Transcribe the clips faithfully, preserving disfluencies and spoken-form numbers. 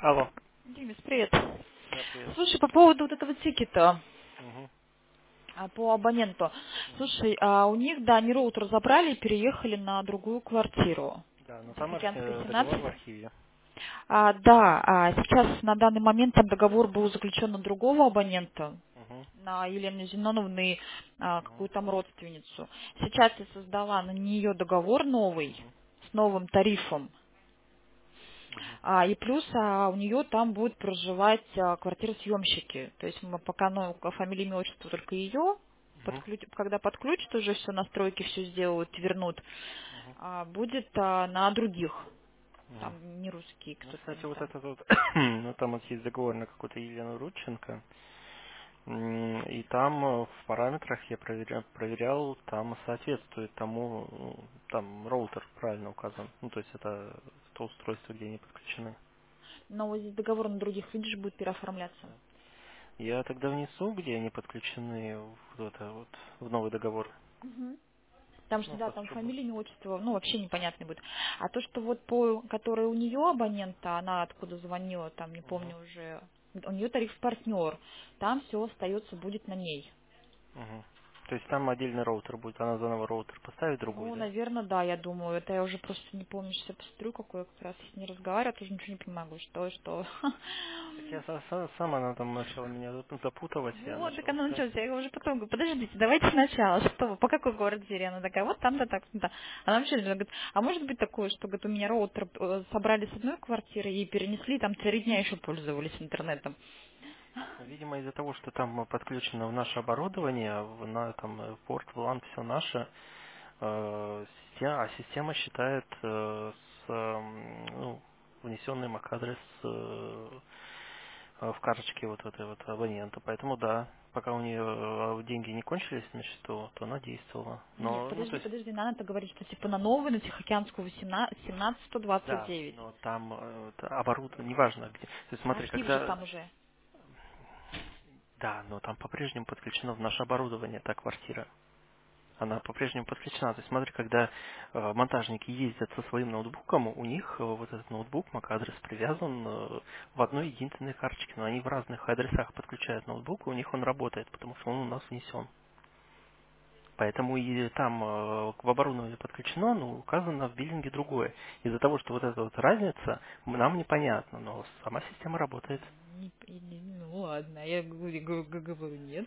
Алло. Денис, привет. Да, привет. Слушай, по поводу вот этого тикета Угу. а, по абоненту. Угу. Слушай, а у них, да, они роутер забрали и переехали на другую квартиру. Да, но там архи- Тихоокеанская, э, договор в семнадцать. архиве. А, да, а сейчас на данный момент там договор был заключен на другого абонента, Угу. на Елену Зиноновны, а, Угу. какую-то там родственницу. Сейчас я создала на нее договор новый, Угу. с новым тарифом. Угу. А, и плюс а, у нее там будут проживать а, квартиросъемщики. То есть мы пока, ну, по фамилии, имя, отчеству только ее, Угу. когда подключат уже все, настройки все сделают, вернут, Угу. а, будет а, на других. Угу. Там не русские, Ну, кто-то у кстати, них вот там. этот вот, ну, там вот есть договор на какую-то Елену Рудченко, м, и там э, в параметрах я проверял, проверял, там соответствует тому, ну, там роутер правильно указан. Ну, то есть это то устройство, где они подключены. Но вот здесь договор на других, видишь, будет переоформляться. Да. Я тогда внесу, где они подключены в, это вот, в новый договор. Мгм. Потому что, Ну, да, просто там чтобы... фамилия, имя, отчество, ну, вообще непонятно будет. А то, что вот по, которой у нее абонента, она откуда звонила, там, не Угу. помню уже, у нее тариф партнер, там все остается, будет на ней. Угу. То есть там отдельный роутер будет, она заново роутер поставит другой, Ну, да? наверное, да, я думаю. Это я уже просто не помню, сейчас я посмотрю, какой я как раз с ней разговариваю, а тоже ничего не понимаю, что, что. Так я са- са- сам, она там начала меня зап- запутывать, я Вот, так начал она искать. началась. Я уже потом говорю, подождите, давайте сначала. Что вы, по какой квартире? Она такая, вот там-то так, да. Она вообще говорит, а может быть такое, что говорит, у меня роутер э, собрали с одной квартиры и перенесли, там три дня еще пользовались интернетом. Видимо, из-за того, что там подключено в наше оборудование, в, на там э, порт, в лан, все наше, э, система, а система считает э, с эм, ну, внесенный MAC-адрес э, э, в карточке вот этой вот абонента. Поэтому да, пока у нее э, деньги не кончились на счету, то она действовала. Нет, Но, ну, то подожди, есть подожди, надо говорить, что типа на новый, на Тихоокеанскую семнадцать сто двадцать да, девять. но там э, это оборудование, неважно где. То есть смотри, Архив же когда... там уже. Да, но там по-прежнему подключено в наше оборудование та квартира. Она по-прежнему подключена. То есть смотри, когда э, монтажники ездят со своим ноутбуком, у них э, вот этот ноутбук, MAC-адрес привязан э, в одной единственной карточке. Но они в разных адресах подключают ноутбук, и у них он работает, потому что он у нас внесен. Поэтому и там э, в оборудовании подключено, но указано в биллинге другое. Из-за того, что вот эта вот разница м- нам непонятна, но сама система работает. Не- и не- ну ладно, я говорю, говорю, говорю, нет.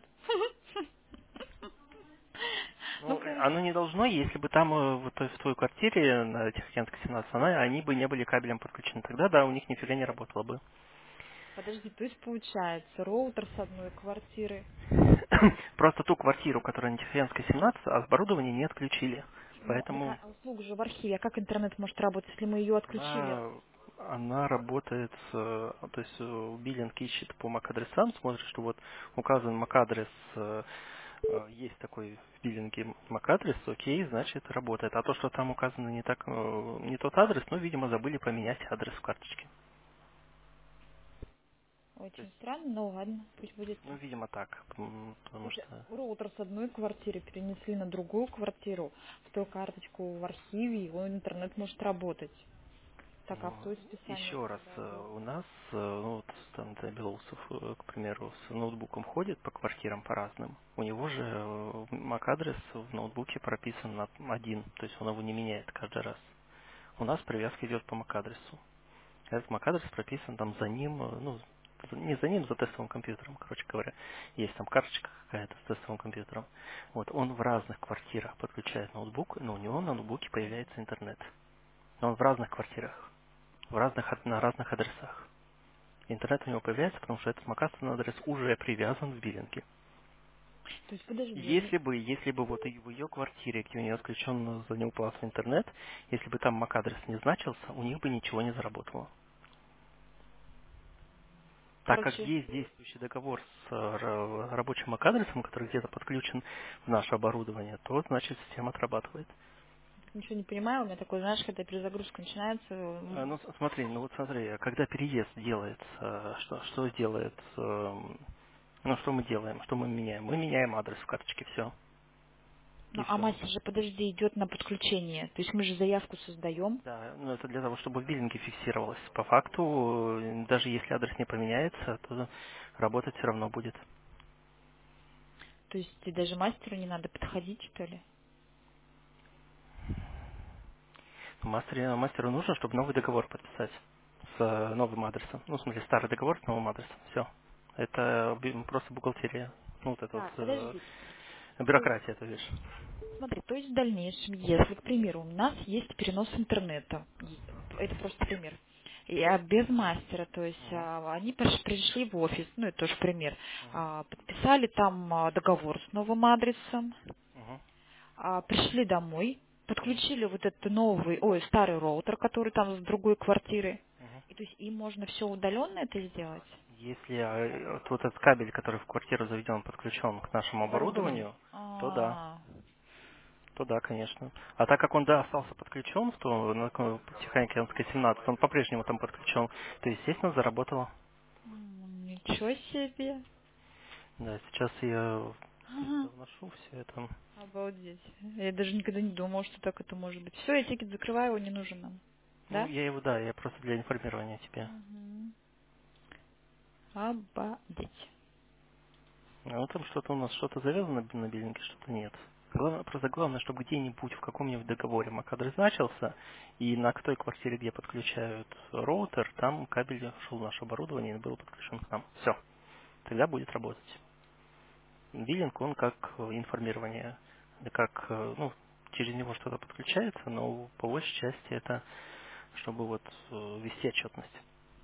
Ну Ну, э, хорошо. оно не должно, если бы там э, вот в твоей квартире на Тихоокеанской семнадцать, она, они бы не были кабелем подключены. Тогда да, у них нифига не работало бы. Подожди, то есть получается, роутер с одной квартиры. Просто ту квартиру, которая на Тихоокеанской семнадцать, оборудование не отключили. Ну, так Поэтому а услуга же в архиве, а как интернет может работать, если мы ее отключили? она, она работает, с, э, то есть э, биллинг ищет по MAC-адресам, смотрит, что вот указан MAC-адрес, э, э, есть такой в биллинге MAC-адрес, окей, значит работает. А то, что там указано не так, э, не тот адрес, ну, видимо, забыли поменять адрес в карточке. То Очень есть, странно, но ладно, пусть будет ну, так. видимо, так, м, потому Слушай, что... роутер с одной квартиры перенесли на другую квартиру, в ту карточку в архиве, и он интернет может работать. Так, а в Ну, той списание еще раз, когда э, было? у нас, э, ну, вот там да, Белоусов, э, к примеру, с ноутбуком ходит по квартирам по разным. У него же э, MAC-адрес в ноутбуке прописан на один, то есть он его не меняет каждый раз. У нас привязка идет по MAC-адресу. Этот MAC-адрес прописан там за ним, э, ну, за- не за ним, за тестовым компьютером, короче говоря. Есть там карточка какая-то с тестовым компьютером. Вот, он в разных квартирах подключает ноутбук, но у него на ноутбуке появляется интернет. Но он в разных квартирах, в разных, ад- на разных адресах. Интернет у него появляется, потому что этот MAC адрес уже привязан в биллинге. То есть, подожди, они... Если бы, если бы вот и в ее квартире, где у нее отключен за ним класс интернет, если бы там MAC-адрес не значился, у них бы ничего не заработало. Так как Короче, есть действующий договор с э, ра- рабочим MAC-адресом, который где-то подключен в наше оборудование, то значит система отрабатывает. ничего не понимаю, у меня такой, знаешь, когда перезагрузка начинается, Э, м, Ну, с- смотри, ну вот смотри, когда переезд делается, э, что, что делает, эм, ну что мы делаем, что мы меняем? Мы меняем адрес в карточке, все. и Ну, а все. мастер же, подожди, идет на подключение. То есть мы же заявку создаем. Да, но это для того, чтобы в биллинге фиксировалось. По факту, э, даже если адрес не поменяется, то работать все равно будет. То есть и даже мастеру не надо подходить, что ли? Мастеру, мастеру нужно, чтобы новый договор подписать с э, новым адресом. Ну, в смысле, старый договор с новым адресом. Все. Это би- просто бухгалтерия. Ну, вот это вот Так, э, подожди. То есть, бюрократия, это видишь. смотри, то есть в дальнейшем, если, к примеру, у нас есть перенос интернета, и- это просто пример, и, а, без мастера, то есть Мгм, а, они приш- пришли в офис, ну это тоже пример, мгм, а, подписали там а, договор с новым адресом, мгм, а, пришли домой, мгм, подключили вот этот новый, ой, старый роутер, который там с другой квартиры, мгм. и то есть им можно все удаленно это сделать? Если э, вот вот этот кабель, который в квартиру заведен, подключен к К нашему оборудованию. оборудованию, то да, А, то да, конечно. А так как он, да, остался подключен, то на такой Тихоокеанской семнадцать, он по-прежнему там подключен, то, естественно, заработало. м, ничего себе. Да, сейчас я Ага. вношу все это. Обалдеть. Я даже никогда не думала, что так это может быть. Все, я тикет закрываю, его не нужен нам. Ну, Да? я его, да, я просто для информирования тебе. Угу. Обалдеть. Ну, там что-то у нас, что-то завязано на биллинге, что-то нет. Главное, просто главное, чтобы где-нибудь в каком-нибудь договоре MAC-адрес значился, и на той квартире, где подключают роутер, там кабель шел в наше оборудование и был подключен к нам. Все, тогда будет работать. Биллинг, он как э, информирование, как, э, ну, через него что-то подключается, но по большей части это, чтобы вот э, вести отчетность.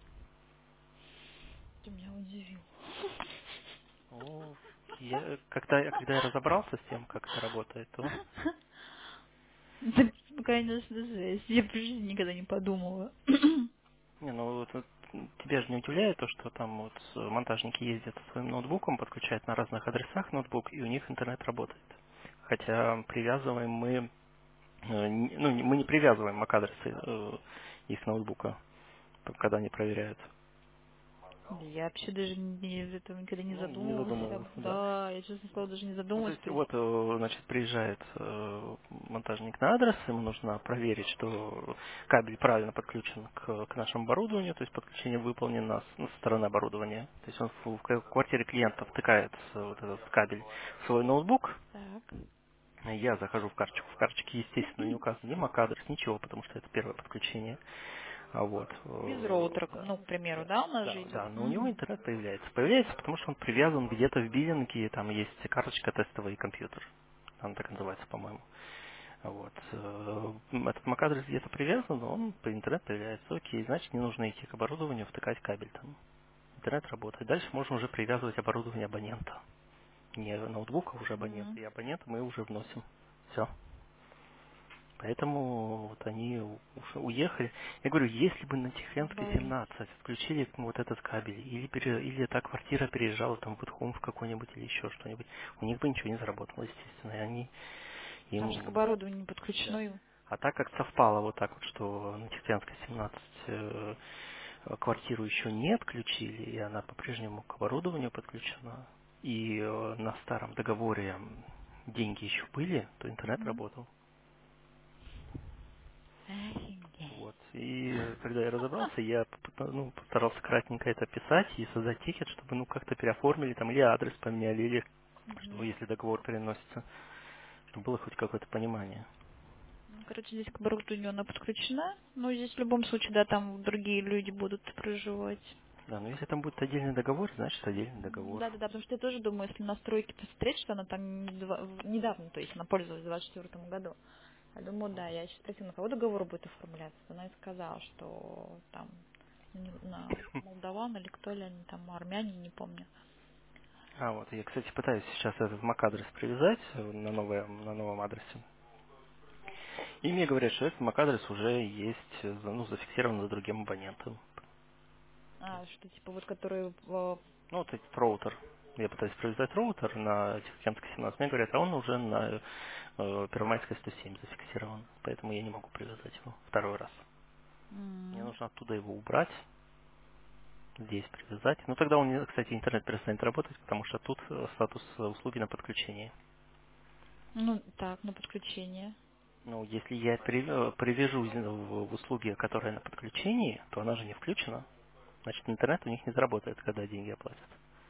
Ты меня удивил. Ну, я, когда, когда я разобрался с тем, как это работает, то Да, ну, конечно, жесть. Я в жизни никогда не подумала. не, ну вот, вот, тебя же не удивляет то, что там вот э, монтажники ездят со своим ноутбуком, подключают на разных адресах ноутбук, и у них интернет работает. Хотя привязываем мы, э, не- ну, не- мы не привязываем MAC-адресы э, их ноутбука, когда они проверяют. Я вообще даже не, из этого никогда не Ну, не задумывалась. Я- задумывался, да. Да, я, честно сказала, даже не Ну, то задумывалась. есть, То есть, вот, э, значит, приезжает э, монтажник на адрес, ему нужно проверить, что кабель правильно подключен к, к нашему оборудованию, то есть подключение выполнено с, ну, со стороны оборудования. То есть он в, в квартире клиента втыкает э, вот этот кабель в свой ноутбук. так. Я захожу в карточку. В карточке, естественно, не указан ни MAC-адрес, ничего, потому что это первое подключение. А вот, Без э, роутера, да, ну, к примеру, да, да, у нас же да, идет. да, но у него Мгм. интернет появляется. Появляется, потому что он привязан где-то в биллинге, там есть карточка тестовый компьютер. Она так называется, по-моему. Вот. э, Этот MAC-адрес где-то привязан, но он по интернет появляется. Окей, значит, не нужно идти к оборудованию, втыкать кабель там. Интернет работает. Дальше можем уже привязывать оборудование абонента. Не ноутбука, уже абонента. Мгм. И абонента мы уже вносим. Все. Поэтому вот они у- уж уехали. Я говорю, если бы на Тихвинской Обалдеть. семнадцать включили вот этот кабель, или, пере- или эта квартира переезжала там в Итхом в какой-нибудь или еще что-нибудь, у них бы ничего не заработало, естественно. И они Там же к им, оборудованию не да. подключено. А так как совпало вот так вот, что на Тихвинской семнадцать э, квартиру еще не отключили, и она по-прежнему к оборудованию подключена, и э, на старом договоре м, деньги еще были, то интернет Мгм. работал. Офигеть. Вот. И э, когда я разобрался, я попыта- ну, постарался кратенько это описать и создать тикет, чтобы ну как-то переоформили там или адрес поменяли, или что Мгм. если договор переносится, чтобы было хоть какое-то понимание. Ну, короче, здесь к оборудованию она подключена. Но здесь в любом случае, да, там другие люди будут проживать. Да, но если там будет отдельный договор, значит отдельный договор. Да, да, да, потому что я тоже думаю, если настройки посмотреть, что она там не два- в- недавно, то есть она пользовалась в двадцать четвёртом году. Я думаю, да, я еще спросила, на кого договор будет оформляться. Она и сказала, что там не- на молдаван или кто ли они там, армяне, не помню. А, вот, я, кстати, пытаюсь сейчас этот MAC-адрес привязать э, на, новое, на новом адресе. И мне говорят, что этот MAC-адрес уже есть, э, за- ну, зафиксирован за другим абонентом. То А, есть, что типа вот который в- ну, вот этот роутер. Я пытаюсь привязать роутер на Тихоокеанской семнадцать. Мне говорят, а он уже на э, Первомайской сто семь зафиксирован. Поэтому я не могу привязать его второй раз. Мне м, нужно оттуда его убрать, здесь привязать. Но тогда он, кстати, интернет перестанет работать, потому что тут э, статус э, услуги на подключении. Ну, так, на подключение. Ну, если я при- привяжу в, в услуги, которая на подключении, то она же не включена. Значит, интернет у них не заработает, когда деньги оплатят.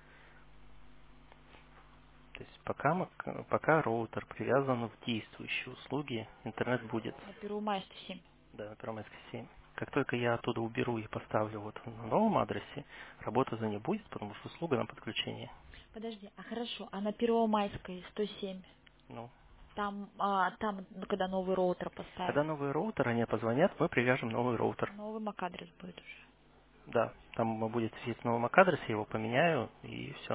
То есть пока, мы- пока роутер привязан в действующие услуги, интернет будет. На Первомайск семь. Да, на Первомайской семь. Как только я оттуда уберу и поставлю вот на новом адресе, работы за ней будет, потому что услуга на подключении. Подожди, а хорошо, а на Первомайской сто семь, Ну, там, а, там, ну, когда новый роутер поставят, когда новый роутер, они позвонят, мы привяжем новый роутер. новый мак-адрес будет уже. Да, там будет висеть новый мак-адрес, я его поменяю, и все.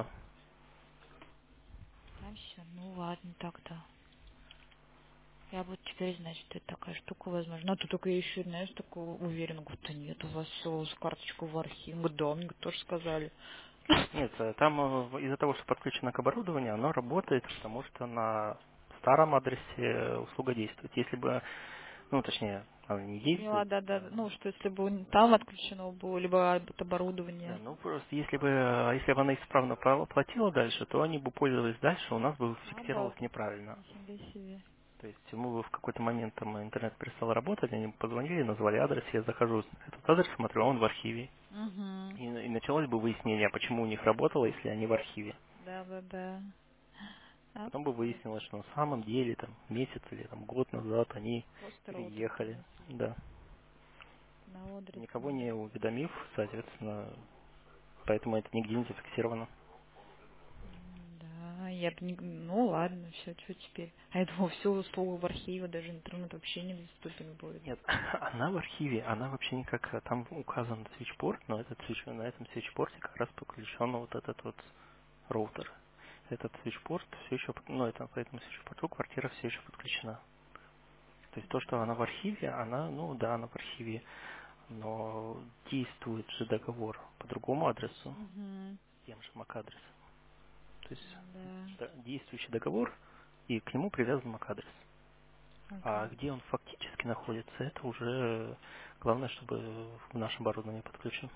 Да, все, ну ладно, тогда. Я вот теперь знать, что это такая штука возможно. А то только я еще, знаешь, такой уверена, говорю, да нет, у вас все с карточкой в архив. Говорю, да, мне тоже сказали. Нет, э, там э, из-за того, что подключено к оборудованию, оно работает, потому что на старом адресе услуга действует. Если бы, ну, точнее, она не Поняла, действует, да, да, а, ну, что если бы там отключено было, либо от да, оборудования. ну просто если бы, э, если бы она исправно пла- платила дальше, то они бы пользовались дальше, у нас бы фиксировалось Обалдеть, неправильно. нифига себе. То есть мы бы в какой-то момент там интернет перестал работать, они бы позвонили, назвали адрес, я захожу на этот адрес, смотрю, а он в архиве. Угу. И, и началось бы выяснение, почему у них работало, если они в архиве. Да, да, да. А, Потом бы выяснилось, что на самом деле там месяц или там год назад они просто роутер переехали. принесли. Да. На адрес Никого новый. не уведомив, соответственно, поэтому это нигде не зафиксировано. М, Да, я бы не... Ну ладно, все, что теперь? А я думала, все услуга в архиве, даже интернет вообще недоступен будет. Нет, она в архиве, она вообще никак, там указан свитчпорт, но этот свич, на этом свитчпорте как раз подключен вот этот вот роутер. Этот свитчпорт все еще, ну это по этому свитчпорту квартира все еще подключена. То есть то, что она в архиве, она, ну да, она в архиве, но действует же договор по другому адресу, Угу. тем же мак-адресом. То есть Да, да, действующий договор, и к нему привязан мак-адрес. А ага. где он фактически находится, это уже главное, чтобы в наше оборудование подключен.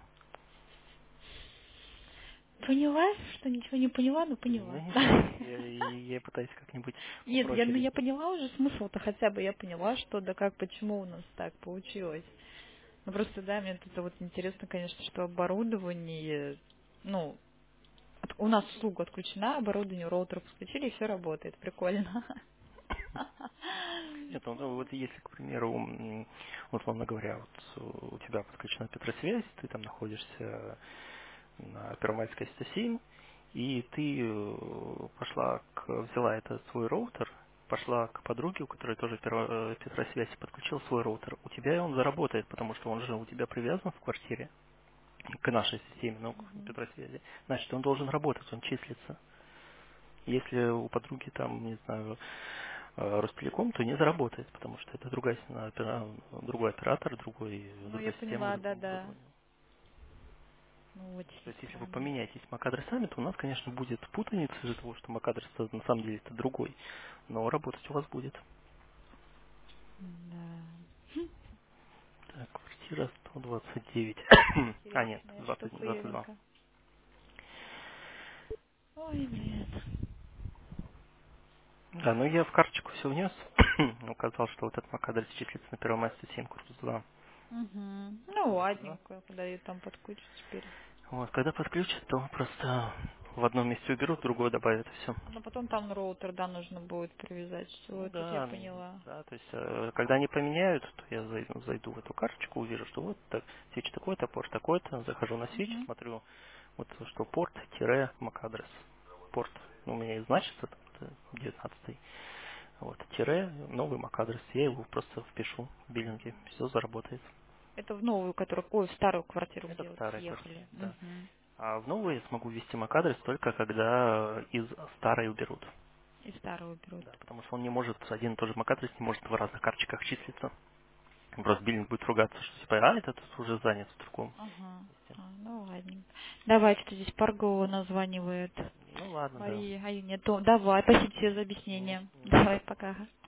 Поняла, что ничего не поняла, но Ну, поняла. не знаю, я, я пытаюсь как-нибудь Нет, я, попроще ну, я объяснить. поняла уже смысл-то хотя бы, я поняла, что да как, почему у нас так получилось. Ну просто, да, мне это вот интересно, конечно, что оборудование, ну, от- у нас услуга отключена, оборудование, роутер подключили, и все работает. Прикольно. Нет, ну, ну, вот если, к примеру, м, условно говоря, вот у тебя подключена Петросвязь, ты там находишься на Первомайской сто семь, и ты э, пошла, к, взяла этот свой роутер, пошла к подруге, у которой тоже Перво- э, Петросвязь, и подключила свой роутер. У тебя он заработает, потому что он же у тебя привязан в квартире к нашей системе, ну, к Мгм. Петросвязи. Значит, он должен работать, он числится. Если у подруги там, не знаю, э, Ростелеком, то не заработает, потому что это другая, с- опера- другой оператор, другой, Ну, я другая система с поняла, другим да-да. оборудованием. Ну, То очень есть, если вы странно. поменяетесь мак-адресами, то у нас, конечно, будет путаница из-за того, что мак-адрес на самом деле это другой, но работать у вас будет. Да. Так, квартира сто двадцать девять. А, нет, Интересная двадцать, штука, двадцать два. Юленька. Ой, блин. Да, ну я в карточку все внес. Указал, что вот этот мак-адрес числится на Первомайской семь, корпус два. Угу. Ну, Корпус два. ладненько, когда ее там подключат теперь. Вот, когда подключат, то просто в одном месте уберут, в другое добавят, и все. Но потом там роутер, да, нужно будет привязать. Все, Ну тут я да, м, поняла. да, то есть, э, когда они поменяют, то я зайду, зайду в эту карточку, увижу, что вот так, свич такой-то, порт такой-то, захожу на свич, Угу. смотрю, вот что порт-мак-адрес. Порт, ну, у меня и значится, там, это девятнадцатый, вот, тире, новый мак-адрес, я его просто впишу в биллинге, все заработает. Это в новую, которую, ой, в старую квартиру, Это где в вот старой съехали. квартире, да. Угу. А в новую я смогу ввести мак-адрес только когда из старой уберут. И старую берут. Да, потому что он не может, один и тот же мак-адрес не может в разных карточках числиться. Просто биллинг будет ругаться, что типа, а этот уже занят в другом Ага. месте. А, ну ладно. Давай, что здесь Паргова названивает. Ну ладно, да. Мария, а нет, то- давай, спасибо тебе за Ну, объяснение. не за что. Давай, пока.